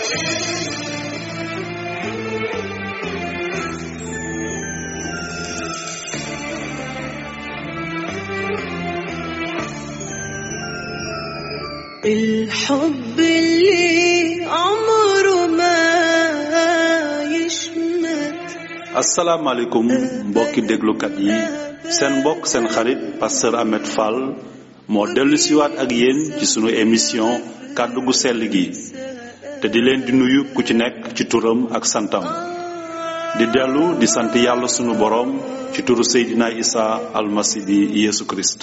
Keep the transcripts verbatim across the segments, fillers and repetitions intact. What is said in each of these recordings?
الحب اللي عمره ما يشمت. asalaamaaleykum mbokki déglukat yi seen mbokk seen xarit pasteur Ahmed Fall moo dellu siwaat ak yéen ci sunu émission kàddu gu sell gi te di leen di nuyu ku ci nekk ci turam ak santam di dellu di sant yàlla sunu boroom ci turu Seydina Isa almasi bi Yesu Christ.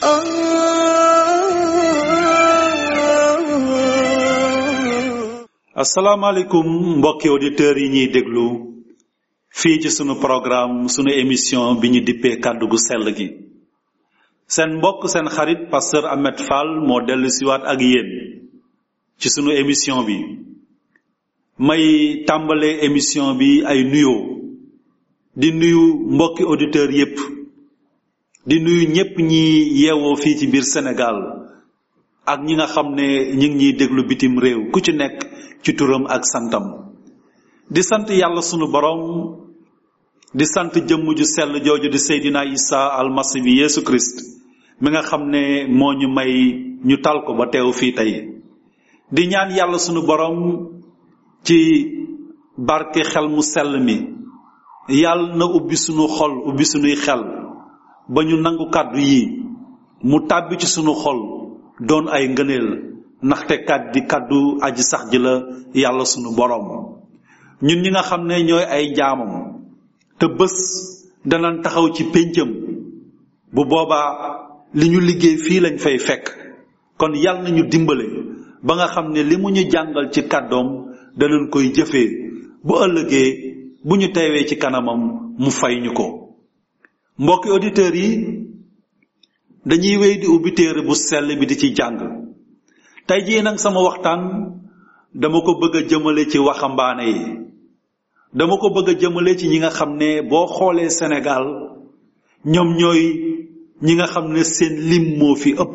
asalaamaaleykum mbokki auditeurs yi ñuy déglu fii ci sunu programme sunu émission bi ñu dippee kàddu gu sell gi seen mbokk seen xarit pasteur Ahmed Fall moo dellu siwaat ak yéen ci sunu émission bi may tàmbalee émission bi ay nuyoo di nuyu mbokki auditeurs yépp di nuyu ñépp ñi yeewoo fii ci biir Sénégal ak ñi nga xam ne ñi ngi ñuy déglu bitim réew ku ci nekk ci turam ak santam di sant yàlla sunu borom di sant jëmm ju sell jooju di Seydina Isa almasi bi Yesu Christ mi nga xam ne moo ñu may ñu tal ko ba teew fii tey di ñaan yàlla sunu borom ci barke xel mu sell mi yàlla na ubbi sunu xol ubbi sunuy xel ba ñu nangu kàddu yi mu tàbbi ci sunu xol doon ay ngëneel ndaxte kàddu di kàddu aji sax ji la yàlla sunu borom ñun ñi nga xam ne ñooy ay jaamam te bés danañ taxaw ci péncam bu boobaa li ñu liggéey fii lañ fay fekk kon yàlla nañu dimbale ba nga xam ne li mu ñu jàngal ci kàddoom danañ koy jëfee bu ëllëgee bu ñu teewee ci kanamam mu fay ñu ko mbokki auditeurs yi dañuy wéy di ubbi téere bu sell bi di ci jàng tey jii nag sama waxtaan dama ko bëgg a jëmale ci waxambaane yi dama ko bëgg a jëmale ci ñi nga xam ne boo xoolee Sénégal ñoom ñooy ñi nga xam ne seen lim moo fi ëpp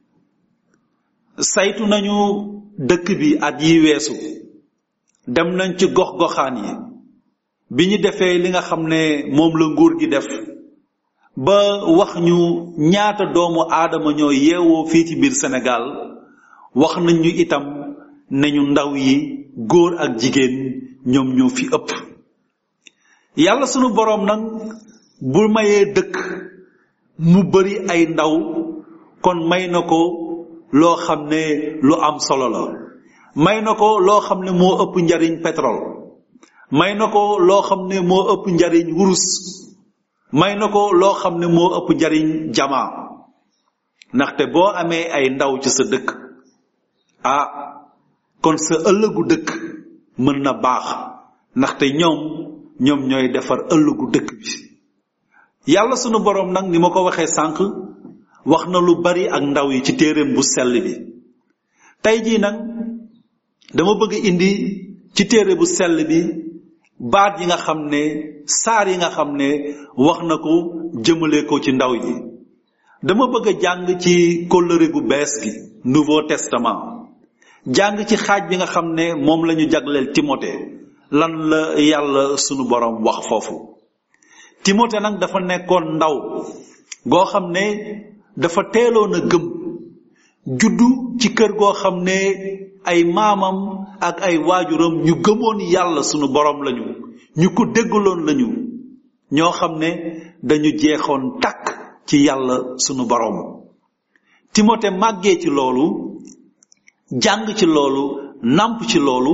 saytu nañu dëkk bi at yi weesu dem nañ ci gox-goxaan yi bi ñu defee li nga xam ne moom la nguur gi def ba wax ñu ñaata doomu aadama ñoo yeewoo fii ci biir Sénégal wax nañ ñu itam nañu ndaw yi góor ak jigéen ñoom ñoo fi ëpp yàlla sunu boroom nag bu mayee dëkk mu bari ay ndaw kon may na ko loo xam ne lu am solo la may na ko loo xam ne moo ëpp njariñ pétrole may na ko loo xam ne moo ëpp njariñ wurus may na ko loo xam ne moo ëpp njariñ jamaa ndaxte boo amee ay ndaw ci sa dëkk ah kon sa ëllëgu dëkk mën na baax ndaxte ñoom ñoom ñooy defar ëllëgu dëkk bi yàlla sunu boroom nag ni ma ko waxee sànq wax na lu bari ak ndaw yi ci téereem bu sell bi tey jii nag dama bëgg indi ci téere bu sell bi baat yi nga xam ne saar yi nga xam ne wax na ko jëmale ko ci ndaw yi dama bëgg a jàng ci kóllëre gu bees gi Nouveau Testament jàng ci xaaj bi nga xam ne moom la ñu jagleel Timothée lan la yàlla sunu borom wax foofu Timothée nag dafa nekkoon ndaw goo xam ne dafa teeloon a gëm juddu ci kër goo xam ne ay maamam ak ay waajuram ñu gëmoon yàlla sunu borom lañu ñu ko déggaloon lañu ñoo xam ne dañu jeexoon takk ci yàlla sunu borom Timothée màggee ci loolu jàng ci loolu nàmp ci loolu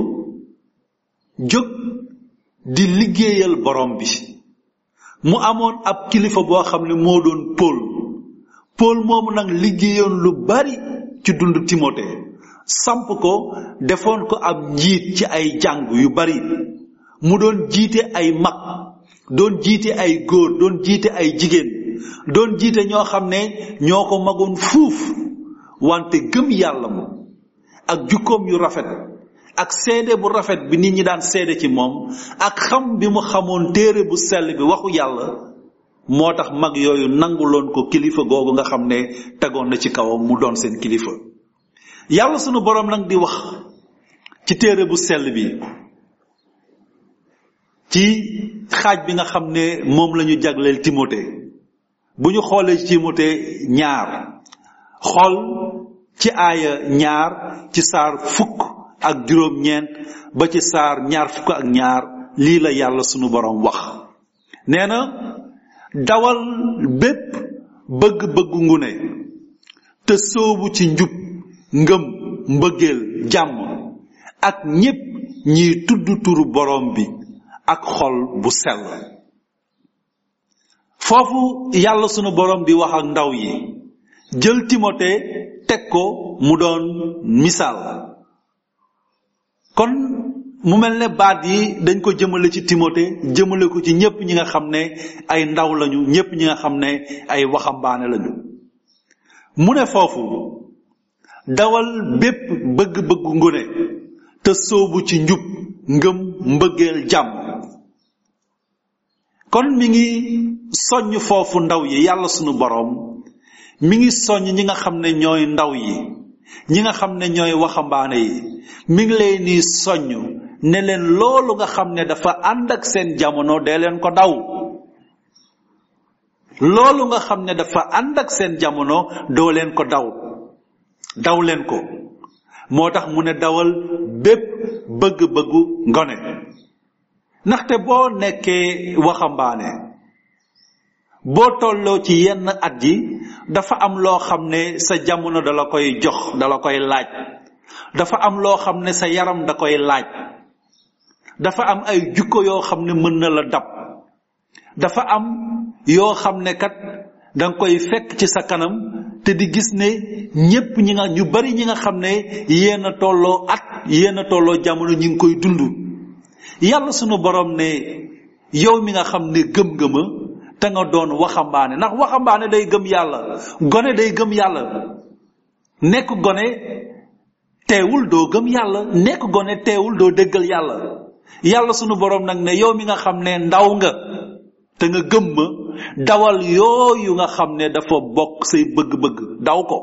jóg di liggéeyal borom bi mu amoon ab kilifa boo xam ne moo doon Paul Paul moomu nag liggéeyoon lu bari ci dund Timothée samp ko defoon ko ab njiit ci ay jàng yu bari mu doon jiite ay mag doon jiite ay góor doon jiite ay jigéen doon jiite ñoo xam ne ñoo ko magoon fuuf wante gëm yàlla mu ak jukkoom yu rafet ak seede bu rafet bi nit ñi daan seede ci moom ak xam bi mu xamoon téere bu sell bi waxu yàlla moo tax mag yooyu nanguloon ko kilifa googu nga xam ne tegoon na ci kawam mu doon seen kilifa yàlla sunu boroom nag di wax ci téere bu sell bi ci xaaj bi nga xam ne moom lañu jagleel Timothée bu ñu xoolee ci Timothée ñaar xool ci aaya ñaar ci saar fukk ak juróom ñeent ba ci saar ñaar fukk ak ñaar lii la yàlla sunu boroom wax nee na dawal bépp bëgg-bëggu ngune te soobu ci njub ngëm mbëggeel jàmm ak ñépp ñiy tudd turu boroom bi ak xol bu sell foofu yàlla sunu boroom di wax ak ndaw yi jël Timothée teg ko mu doon misaal kon mu mel ne baat yi dañ ko jëmale ci Timothée jëmale ko ci ñépp ñi nga xam ne ay ndaw lañu ñépp ñi nga xam ne ay waxambaane lañu mu ne foofu dawal bépp bëgg-bëggu ngune te soobu ci njub ngëm mbëggeel jàmm kon mi ngi soññ foofu ndaw yi yàlla sunu boroom mi ngi soññ ñi nga xam ne ñooy ndaw yi ñi nga xam ne ñooy waxambaane yi mi ngi leen ni soññ ne leen loolu nga xam ne dafa ànd ak seen jamono dee leen ko daw loolu nga xam ne dafa ànd ak seen jamono doo leen ko daw daw leen ko moo tax mu ne dawal bépp bëgg-bëggu ngone ndaxte boo nekkee waxambaane boo tolloo ci yenn at yi dafa am loo xam ne sa jamono dala koy jox dala koy laaj dafa am loo xam ne sa yaram da koy laaj dafa am ay jukko yoo xam ne mën na la dab dafa am yoo xam ne kat danga koy fekk ci sa kanam te di gis ne ñépp ñi nga ñu bari ñi nga xam ne yéen a tolloo at yéen a tolloo jamono ñi ngi koy dund yàlla sunu borom ne yow mi nga xam ne gëm nga ma te nga doon waxambaane ndax waxambaane day gëm yàlla gone day gëm yàlla nekk gone teewul doo gëm yàlla nekk gone teewul doo déggal yàlla yàlla sunu borom nag ne yow mi nga xam ne ndaw nga te nga gëm ma dawal yooyu nga xam ne dafa bokk say bëgg-bëgg daw ko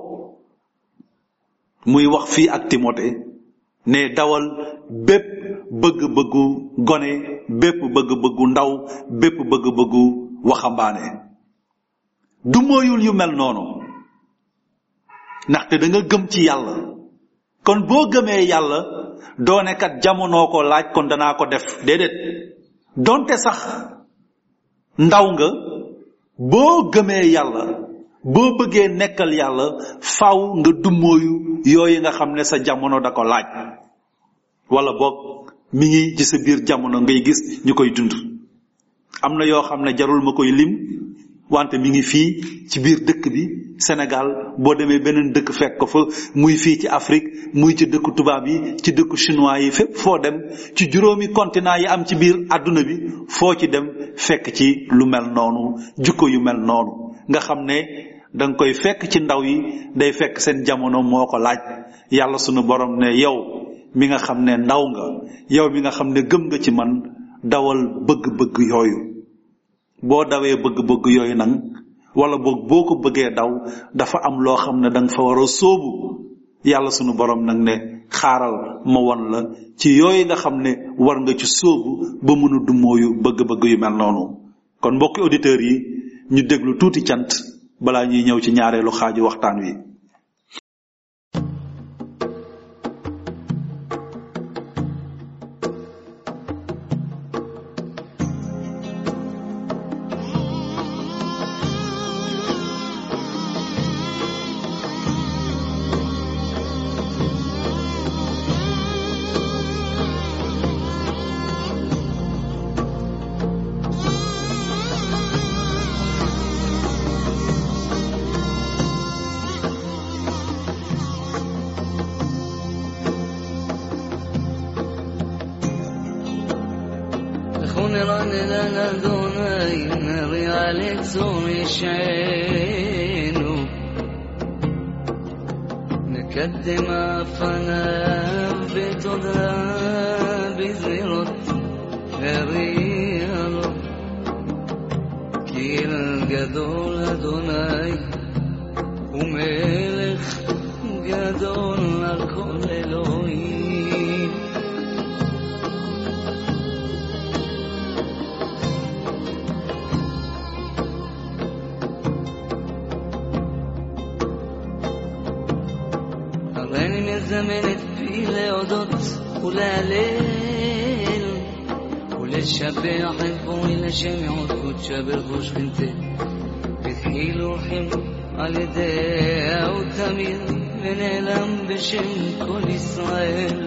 muy wax fii ak Timothée ne dawal bépp bëgg-bëggu gone bépp bëgg-bëggu ndaw bépp bëgg-bëggu waxambaane du mooyul yu mel noonu ndaxte da nga gëm ci yàlla kon boo gëmee yàlla doone kat jamonoo ko laaj kon danaa ko def déedéet donte sax ndaw nga boo gëmee yàlla boo bëggee nekkal yàlla faw nga dummóoyu yooyu nga xam ne sa jamono da ko laaj wala boog mi ngi ci sa biir jamono ngay gis ñu koy dund am na yoo xam ne jarul ma koy lim wante mi ngi fii ci biir dëkk bi Sénégal boo demee beneen dëkk fekk ko fa muy fii ci Afrique muy ci dëkku tubaab yi ci dëkku chinois yi fépp foo dem ci juróomi continent yi am ci biir àdduna bi foo ci dem fekk ci lu mel noonu jukko yu mel noonu nga xam ne danga koy fekk ci ndaw yi day fekk seen jamono moo ko laaj yàlla sunu borom ne yow mi nga xam ne ndaw nga yow mi nga xam ne gëm nga ci man dawal bëgg-bëgg yooyu boo dawee bëgg-bëgg yooyu nag wala boog boo ko bëggee daw dafa am loo xam ne danga fa war a sóobu yàlla sunu borom nag ne xaaral ma won la ci yooyu nga xam ne war nga ci sóobu ba mën a dummóoyu bëgg-bëgg yu mel noonu kon mbokki auditeurs yi ñu déglu tuuti cant balaa ñuy ñëw ci ñaareelu xaaju waxtaan wi نقدم فنام بتدرى بزيرة غريرة كي الجدول دوناي وملك جدول لكل الوين להודות ולהלל ולשבח את בורא לשם יעוד קודשה ברכו שכינתה בדחילו ורחים על ידיה ותמיר ונעלם בשם כל ישראל.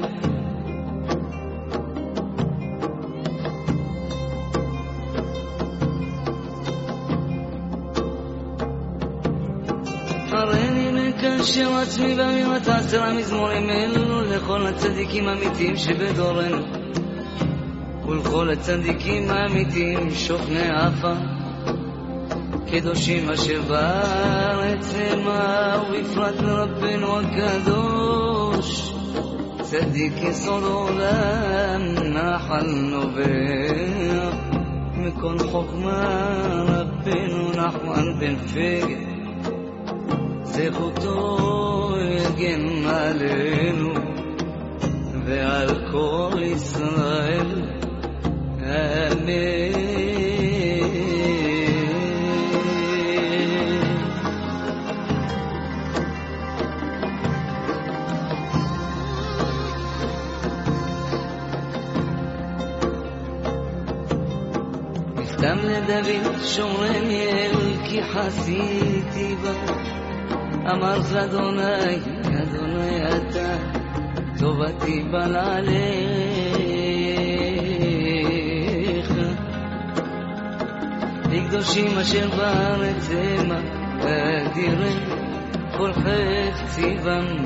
הריני מקשר עצמי באמירת עשרה מזמורים אלו לכל הצדיקים האמיתיים שבדורנו ולכל הצדיקים האמיתיים שוכני עפר קדושים אשר בארץ המה ובפרט לרבנו הקדוש צדיק יסוד עולם נחל נובע מכל חוכמה רבנו נחמן בן פגה זכותו יגן עלינו ועל כל ישראל אמן. נפתם לדוד שומרני אל כי חסיתי בה אמרת לאדוני אדוני אתה טובתי בלעליך לקדושים אשר בארץ המה אדירים כל חפציבם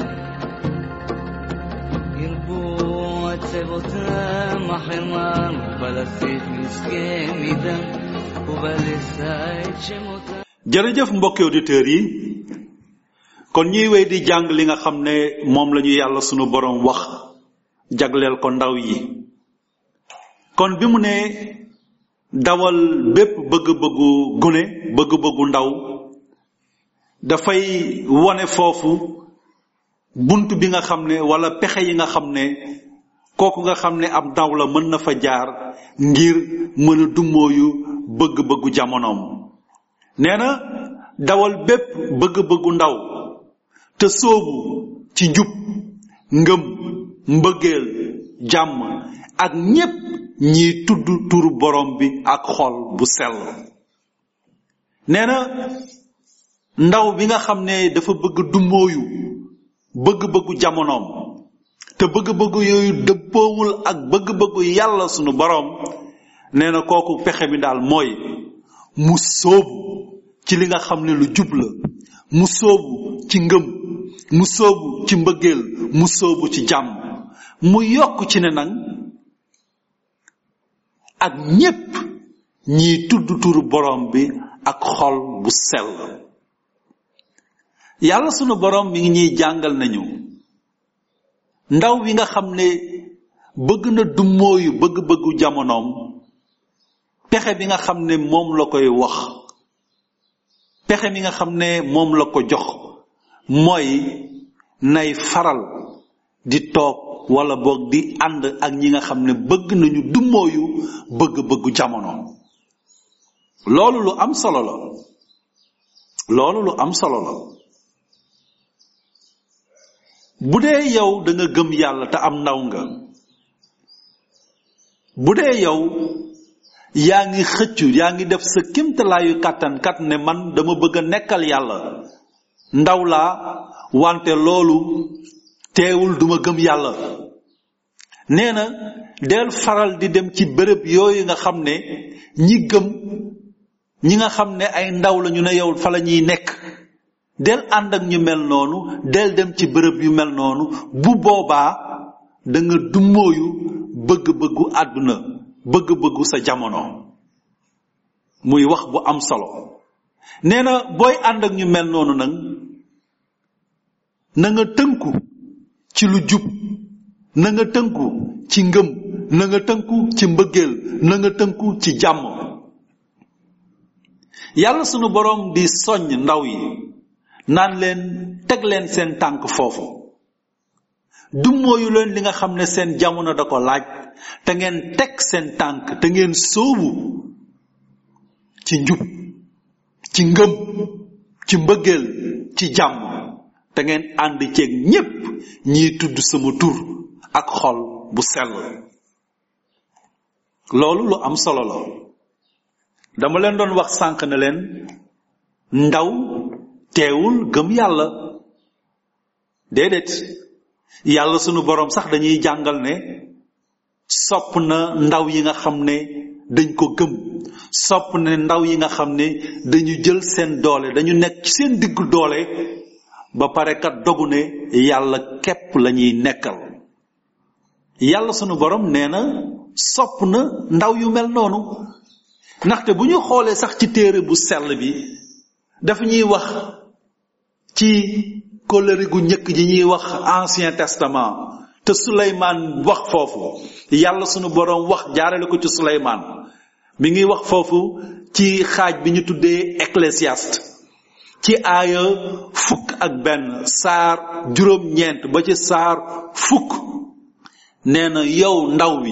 ירבו עצבותם אחרמן ובלסיך מסכן מדם ובלסה את שמותם. jërëjëf mbokki auditeurs yi kon ñuy wéy di jàng li nga xam ne moom la ñu yàlla sunu borom wax jagleel ko ndaw yi kon bi mu ne dawal bépp bëgg-bëggu gune bëgg-bëggu ndaw dafay wone foofu bunt bi nga xam ne wala pexe yi nga xam ne kooku nga xam ne ab ndaw la mën na fa jaar ngir mën a dummóoyu bëgg-bëggu jamonoom nee na dawal bépp bëgg-bëggu ndaw te soobu ci njub ngëm mbëggeel jàmm ak ñépp ñiy tudd turu borom bi ak xol bu sell nee na ndaw bi nga xam ne dafa bëgg dummóoyu bëgg-bëggu jamonoom te bëgg-bëggu yooyu dëppoowul ak bëgg-bëggu yàlla sunu borom nee na kooku pexe mi daal mooy mu soobu ci li nga xam ne lu jub la mu soobu ci ngëm mu soobu ci mbëggeel mu soobu ci jàmm mu yokk ci ne nag ak ñépp ñiy tudd turu borom bi ak xol bu sell yàlla sunu borom mi ngi ñuy jàngal nañu ndaw wi nga xam ne bëgg na dummóoyu bëgg-bëggu jamonoom pexe bi nga xam ne moom la koy wax pexe mi nga xam ne moom la ko jox mooy nay faral di toog wala boog di ànd ak ñi nga xam ne bëgg nañu dummóoyu bëgg-bëggu jamono loolu lu am solo la loolu lu am solo la bu dee yow da nga gëm yàlla te am ndaw nga bu dee yow yaa ngi xëccu yaa ngi def sa kémtalaayu kàttan kat ne man dama bëgg a nekkal yàlla ndaw laa wante loolu teewul duma gëm yàlla nee na del faral di dem ci bërëb yooyu nga xam ne ñi gëm ñi nga xam ne ay ndaw la ñu ne yow fa la ñuy nekk del ànd ak ñu mel noonu del dem ci bërëb yu mel noonu bu boobaa da nga dummóoyu bëgg-bëggu àdduna bëgg-bëggu sa jamono muy wax bu am solo nee na booy ànd ak ñu mel noonu nag na nga tënku ci lu jub na nga tënku ci ngëm na nga tënku ci mbëggeel na nga tënku ci jàmm yàlla sunu borom di soññ ndaw yi naan leen teg leen seen tànk foofu dummóoyu leen li nga xam ne seen jamono da ko laaj te ngeen teg seen tànk te ngeen sóobu ci njub ci ngëm ci mbëggeel ci jàmm te ngeen ànd ceeg ñépp ñiy tudd sama tur ak xol bu sell loolu lu am solo la dama leen doon wax sànq ne leen ndaw teewul gëm yàlla déedéet yàlla sunu borom sax dañuy jàngal ne sopp na ndaw yi nga xam ne dañ ko gëm sopp ne ndaw yi nga xam ne dañu jël seen doole dañu nekk ci seen diggu doole ba pare kat dogu ne yàlla képp lañuy nekkal yàlla sunu borom nee na sopp na ndaw yu mel noonu ndaxte bu ñu xoolee sax ci téere bu sell bi dafa ñuy wax ci kóllëre gu njëkk ji ñuy wax ancien testament te Suleymaan wax foofu yàlla sunu borom wax jaarale ko ci Suleymaan mi ngi wax foofu ci xaaj bi ñu tuddee Ecclésiaste ci aaya fukk ak benn saar juróom-ñeent ba ci saar fukk nee na yow ndaw wi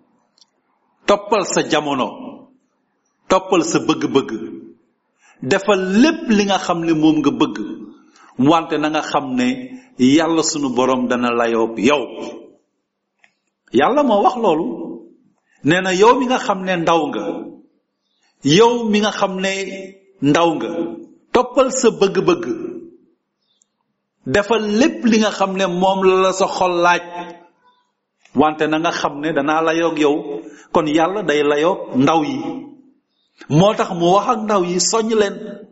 toppal sa jamono toppal sa bëgg-bëgg defal lépp li nga xam ne moom nga bëgg wante na nga xam ne yàlla sunu borom dana layoob yow yàlla moo wax loolu nee na yow mi nga xam ne ndaw nga yow mi nga xam ne ndaw nga toppal sa bëgg-bëgg defal lépp li nga xam ne moom la la sa xol laaj wante na nga xam ne danaa layoog yow kon yàlla day layoog ndaw yi moo tax mu wax ak ndaw yi soññ leen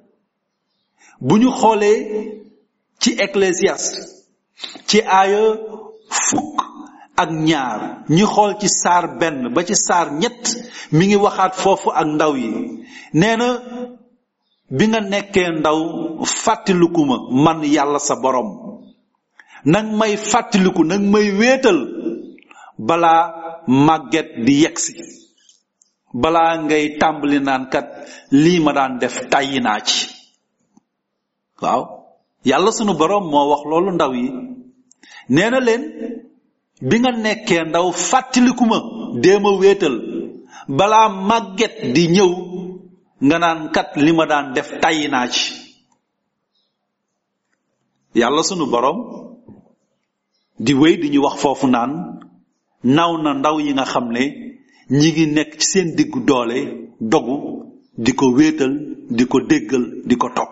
bu ñu xoolee ci Ecclésiaste ci aaya fukk ak ñaar ñu xool ci saar benn ba ci saar ñett mi ngi waxaat foofu ak ndaw yi nee na bi nga nekkee ndaw fàttaliku ma man yàlla sa borom nang may fàttaliku nang may wéetal balaa màgget di yegsi balaa ngay tàmbali naan kat lii ma daan def tàyyi naa ci waaw yàlla sunu borom moo wax loolu ndaw yi nee na leen bi nga nekkee ndaw fàttaliku ma dee ma wéetal balaa màgget di ñëw nga naan kat li ma daan def tàyyi naa ci yàlla sunu borom di wéy di ñu wax foofu naan naw na ndaw yi nga xam ne ñi ngi nekk ci seen diggu doole dogu di ko wéetal di ko déggal di ko topp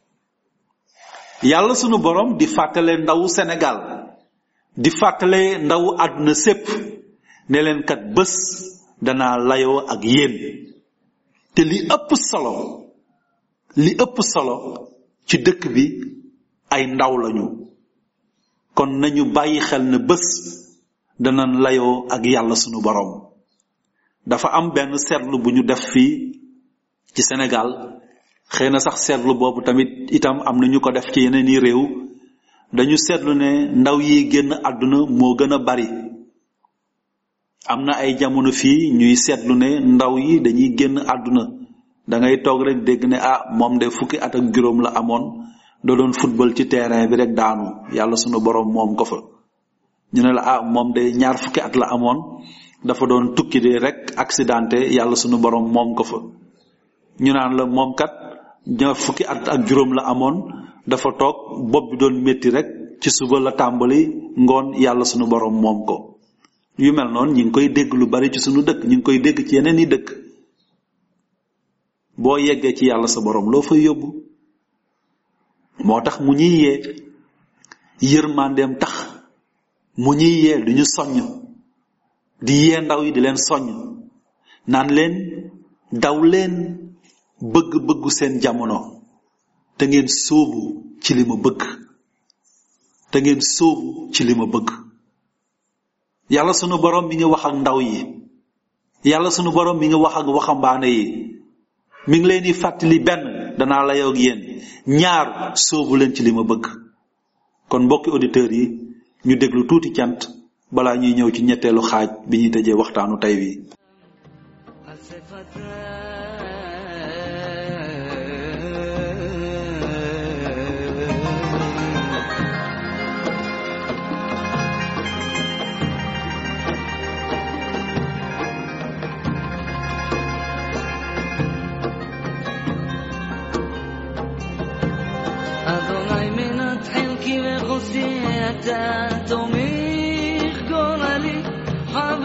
yàlla sunu borom di fàttale ndawu Sénégal di fàttale ndawu àdduna sépp ne leen kat bés danaa layoo ak yéen te li ëpp solo li ëpp solo ci dëkk bi ay ndaw lañu kon nañu bàyyi xel ne bés danañ layoo ak yàlla sunu borom dafa am benn seetlu bu ñu def fii ci Sénégal xëy na sax seetlu boobu tamit itam am na ñu ko def ci yeneen i réew dañu seetlu ne ndaw yi génn àdduna moo gën a bari am na ay jamono fii ñuy seetlu ne ndaw yi dañuy génn àdduna da ngay toog rek dégg ne ah moom de fukki at ak juróom la amoon da doon football ci terrain bi rek daanu yàlla sunu borom moom ko fa ñu ne la ah moom de ñaar fukki at la amoon dafa doon tukki de rek accidenté yàlla sunu borom moom ko fa ñu naan la moom kat ñaar fukki at ak juróom la amoon dafa toog bopp bi doon métti rek ci suba la tàmbali ngoon yàlla sunu borom moom ko yu mel noonu ñi ngi koy dégg lu bari ci sunu dëkk ñi ngi koy dégg ci yeneen i dëkk boo yeggee ci yàlla sa borom loo fay yóbbu moo tax mu ñuy yee yërmandeem tax mu ñuy yee du ñu soññ di yee ndaw yi di leen soññ naan leen daw leen bëgg-bëggu seen jamono te ngeen sóobu ci li ma bëgg te ngeen sóobu ci li ma bëgg yàlla sunu borom mi ngi wax ak ndaw yi yàlla sunu borom mi ngi wax ak waxambaane yi mi ngi leen di fàttali benn danaa layoo ak yéen ñaar sóobu leen ci li ma bëgg kon mbokki auditeurs yi ñu déglu tuuti cant balaa ñuy ñëw ci ñetteelu xaaj bi ñuy tëjee waxtaanu tey wi Adonai menat helki vechosdi אתה תומך כל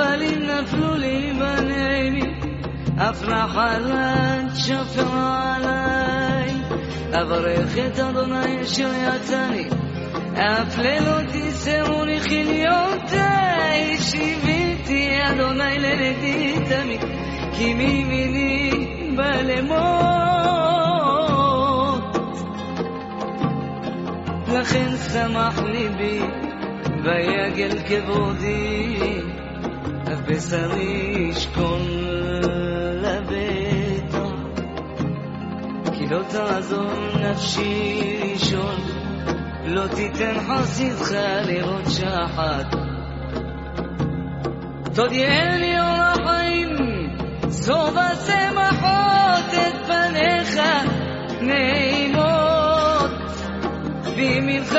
גלים נפלו לי בנעימים, אף נחלת שפר עליי. אברך את אדוני אשר יצאני, אף לילות יסרוני חיליותיי. שיביתי אדוני לנגדי תמיד, כי מימיני בא למות. לכן שמח ליבי ויגל כבודי, אף בשרי ישכון לביתו. כי לא תעזור נפשי לישון, לא תיתן חסידך לראות שחת. תודיעני אור החיים, סוף השמחות, את פניך נעימות בימינך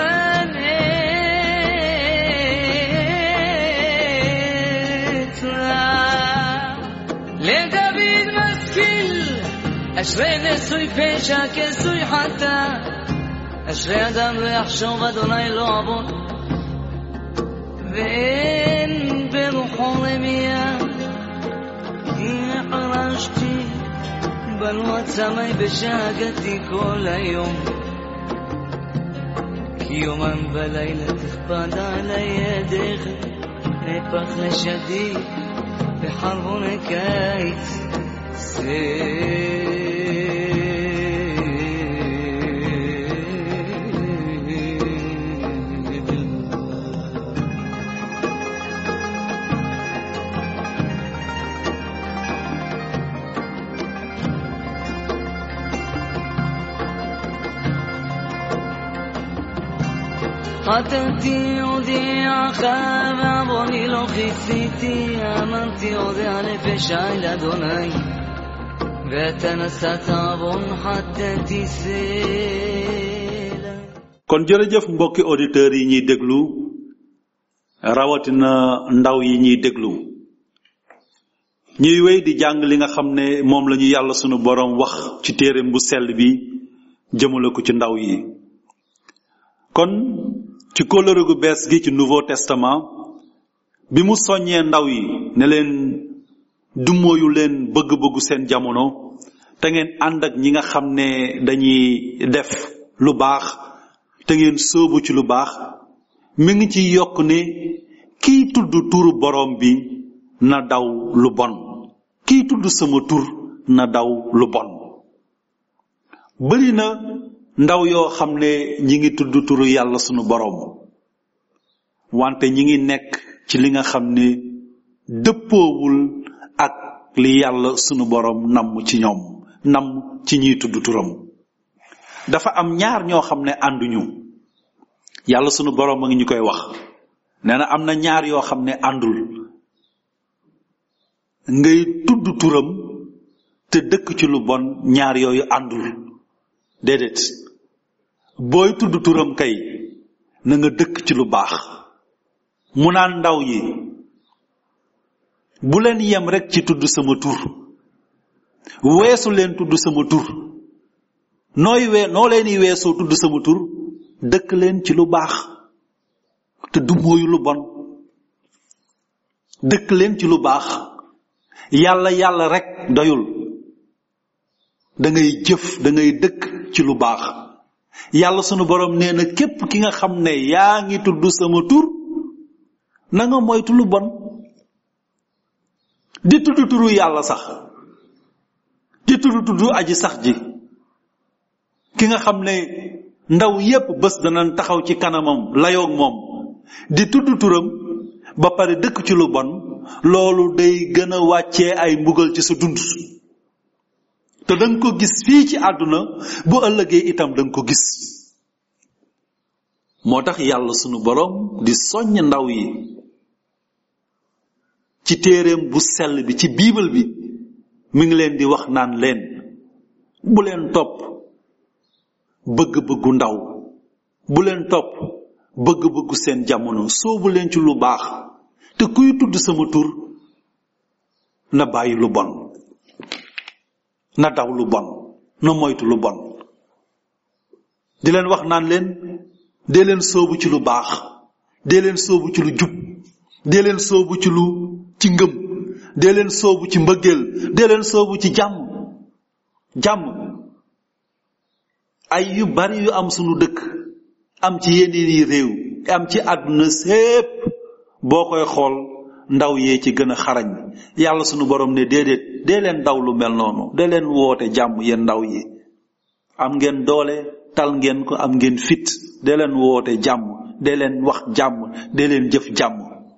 נצרה. לדוד משכיל, אשרי נשוי פשע כסוי חטא, אשרי אדם לא יחשוב אדוני לא עוון, ואין ברוחו רמייה. כי חרשתי בנו עצמי בשאגתי כל היום, כי יומם ולילה תכבד עלי ידך, נפח לשדי בחרבון הקיץ. חטאתי הודיעך ועווני לא כיסיתי, אמרתי הודע לפשעי לאדוני, ואתה נשאת עוון xattati sela. kon jërëjëf mbokki auditeurs yi ñuy déglu, rawatina ndaw yi ñuy déglu, ñuy wéy di jàng li nga xam ne moom la ñu yàlla sunu borom wax ci téereem bu sell bi jëmale ko ci ndaw yi. kon ci kóllëre gu bees gi ci Nouveau Testament bi mu soññee ndaw yi ne leen dummóoyu leen bëgg-bëggu seen jamono te ngeen ànd ak ñi nga xam ne dañuy def lu baax te ngeen sóobu ci lu baax, mi ngi ci yokk ne kiy tudd turu borom bi na daw lu bon, kiy tudd sama tur na daw lu bon. bari na ndaw yoo xam ne ñi ngi tudd turu yàlla sunu borom, wante ñi ngi nekk ci li nga xam ne dëppoowul ak li yàlla sunu borom namm ci ñoom, namm ci ñiy tudd turam. dafa am ñaar ñoo xam ne ànduñu, yàlla sunu borom a ngi ñu koy wax, nee na am na ñaar yoo xam ne àndul. ngay tudd turam te dëkk ci lu bon, ñaar yooyu àndul. déedéet, booy tudd turam kay na nga dëkk ci lu baax. mu naan ndaw yi bu leen yem rek ci tudd sama tur, weesu leen tudd sama tur. nooy we noo leen yi weesoo tudd sama tur, dëkk leen ci lu baax te du mooyu lu bon. dëkk leen ci lu baax. yàlla yàlla rek doyul, da ngay jëf, da ngay dëkk ci lu baax. yàlla sunu borom nee na képp ki nga xam ne yaa ngi tudd sama tur na nga moytu lu bon. di tudd turu yàlla sax, di tudd tudd aji sax ji, ki nga xam ne ndaw yépp bés danañ taxaw ci kanamam layoog moom, di tudd turam ba pare dëkk ci lu bon, loolu day gën a wàccee ay mbugal ci sa dund. te danga ko gis fii ci àdduna, bu ëllëgee itam danga ko gis. moo tax yàlla sunu borom di soññ ndaw yi ci téereem bu sell bi, ci biibal bi, mi ngi leen di wax naan leen bu leen topp bëgg-bëggu ndaw, bu leen topp bëgg-bëggu seen jamono, soobu leen ci lu baax. te kuy tudd sama tur na bàyyi lu bon, na daw lu bon, na moytu lu bon. di leen wax naan leen dee leen soobu ci lu baax, dee leen soobu ci lu jub, dee leen soobu ci lu ci ngëm dee leen soobu ci mbëggeel dee leen soobu ci jàmm jàmm ay yu bari yu am sunu dëkk am ci yeneen yi réew am ci àdduna sépp boo koy xool ndaw yee ci gën a xarañ yàlla sunu borom ne déedéet dee leen daw lu mel noonu dee leen woote jàmm yéen ndaw yi am ngeen doole tal ngeen ko am ngeen fit dee leen woote jàmm dee leen wax jàmm dee leen jëf jàmm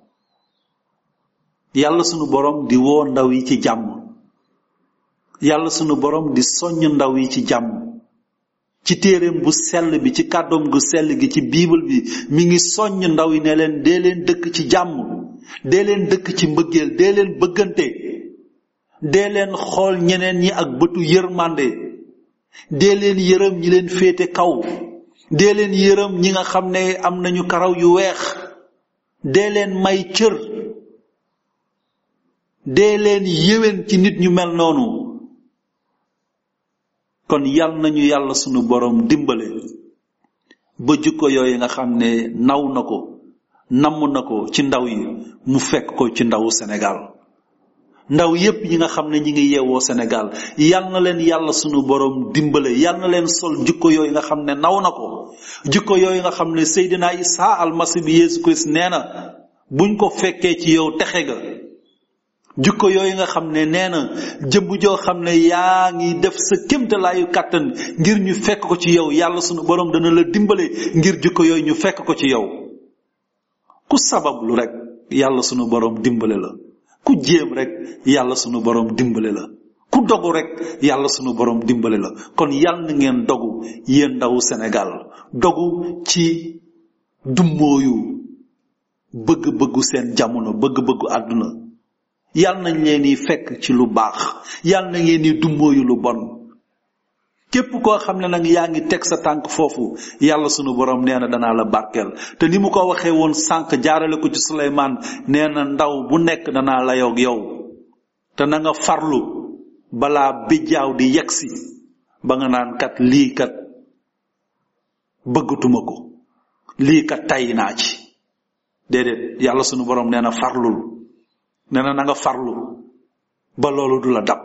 yàlla sunu borom di woo ndaw yi ci jàmm yàlla sunu borom di soññ ndaw yi ci jàmm ci téereem bu sell bi ci kàddoom gu sell gi ci biibal bi mi ngi soññ ndaw yi ne leen dee leen dëkk ci jàmm dee leen dëkk ci mbëggeel dee leen bëggante dee leen xool ñeneen ñi ak bëtu yërmande dee leen yërëm ñi leen féete kaw dee leen yërëm ñi nga xam ne am nañu karaw yu weex dee leen may cër dee leen yéwén ci nit ñu mel noonu kon yal nañu yàlla sunu borom dimbale ba jikko yooyu nga xam ne naw na ko namm na ko ci ndaw yi mu fekk ko ci ndawu Sénégal ndaw yépp ñi nga xam ne ñi ngi yeewoo Sénégal yal na leen yàlla sunu borom dimbale yal na leen sol jikko yooyu nga xam ne naw na ko jikko yooyu nga xam ne Seydina Isa almasi bi Yeesu Christ nee na buñ ko fekkee ci yow texe ga jikko yooyu nga xam ne nee na jëmm joo xam ne yaa ngi def sa kémtalaayu kàttan ngir ñu fekk ko ci yow yàlla sunu borom dana la dimbale ngir jikko yooyu ñu fekk ko ci yow ku sabablu rek yàlla sunu borom dimbale la ku jéem rek yàlla sunu borom dimbale la ku dogu rek yàlla sunu borom dimbale la kon yàlla na ngeen dogu yéen ndawu Sénégal dogu ci dummóoyu bëgg-bëggu seen jamono bëgg-bëggu àdduna yàlla nañ leen di fekk ci lu baax yàlla na ngeen di dummóoyu lu bon képp koo xam ne nag yaa ngi teg sa tànk foofu yàlla sunu borom nee na danaa la barkeel te ni mu ko waxee woon sànq jaarale ko ci Suleymaan nee na ndaw bu nekk danaa la yoog yow te na nga farlu balaa bijjaaw di yegsi ba nga naan kat lii kat bëggatuma ko lii kat tay naa ci déedéet yàlla sunu borom nee na farlul nee na na nga farlu ba loolu du la dab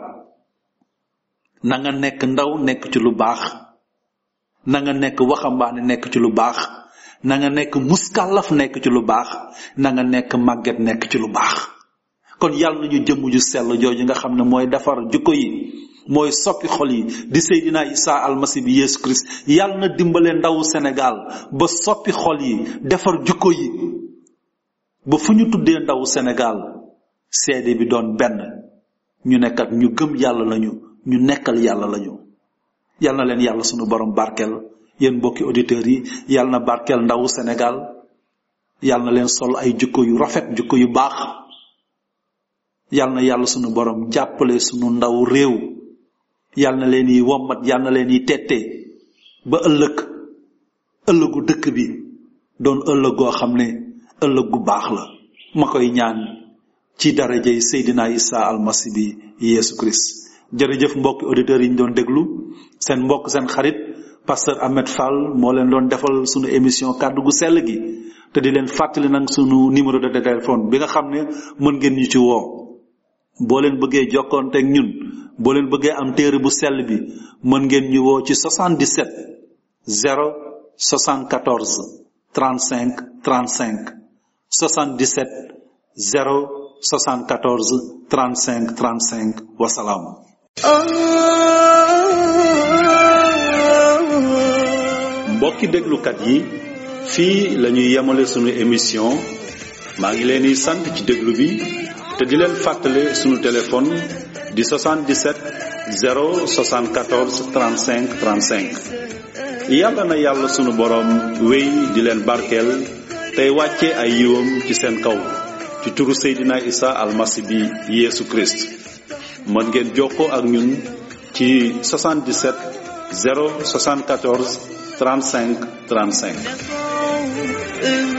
na nga nekk ndaw nekk ci lu baax na nga nekk waxambaane nekk ci lu baax na nga nekk muskàllaf nekk ci lu baax na nga nekk màgget nekk ci lu baax kon yàlla nañu jëmm ju sell jooju nga xam ne mooy defar jikko yi mooy soppi xol yi di Seydina Isa almasi bi Yeesu Christ yàlla na dimbale ndawu Sénégal ba soppi xol yi defar jikko yi ba fu ñu tuddee ndawu Sénégal seede bi doon benn ñu nekkat ñu gëm yàlla lañu ñu nekkal yàlla lañu yal na leen yàlla sunu borom barkeel yéen mbokki auditeurs yi yal na barkeel ndawu Sénégal yal na leen sol ay jikko yu rafet jikko yu baax yal na yàlla sunu borom jàppale sunu ndaw réew yal na leen yi wommat yal na leen yi tette ba ëllëg ëllëgu dëkk bi doon ëllëg goo xam ne ëllëg gu baax la ma koy ñaan ci darajey Seydina Isa almasi bi Yeesu Christ jërëjëf mbokki auditeurs yi ñu doon déglu seen mbokk seen xarit pasteur Ahmed Fall moo leen doon defal sunu émission kàddu gu sell gi te di leen fàttali nag sunu numéro de téléphone bi nga xam ne mën ngeen ñu ci woo boo leen bëggee jokkoonteeg ñun boo leen bëggee am téere bu sell bi mën ngeen ñu woo ci soixante-dix-sept zéro soixante-quatorze trente-cinq trente-cinq soixante-dix-sept zéro soixante-quatorze trente-cinq trente-cinq wasalaam. mbokki déglukat yi fii la ñuy yemale sunu émission maa ngi leen di sant ci déglu bi te di leen fàttale sunu téléphone di soixante-dix-sept zéro soixante-quatorze trente-cinq trente-cinq yàlla na yàlla sunu borom wéy di leen barkeel tey wàcce ay yiwam ci seen kaw ci turu Seydina Isa almasi bi Yeesu Christ mën ngeen jokkoo ak ñun ci soixante-dix-sept zéro soixante-quatorze trente-cinq trente-cinq